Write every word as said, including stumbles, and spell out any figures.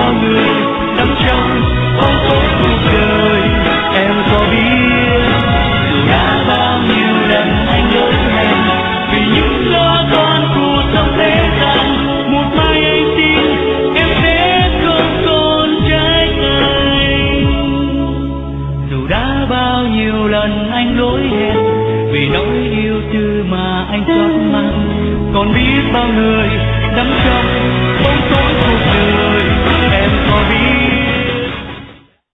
bao người nằm trong bóng tối cuộc đời. Em có biết dù đã bao nhiêu lần anh lỡ hẹn vì những lo toan của trong thế gian, một mai anh tin em sẽ không còn trách anh. Dù đã bao nhiêu lần anh lỗi hẹn vì nỗi yêu tư mà anh chót mang, còn biết bao người nằm trong bóng tối cuộc đời. Em có biết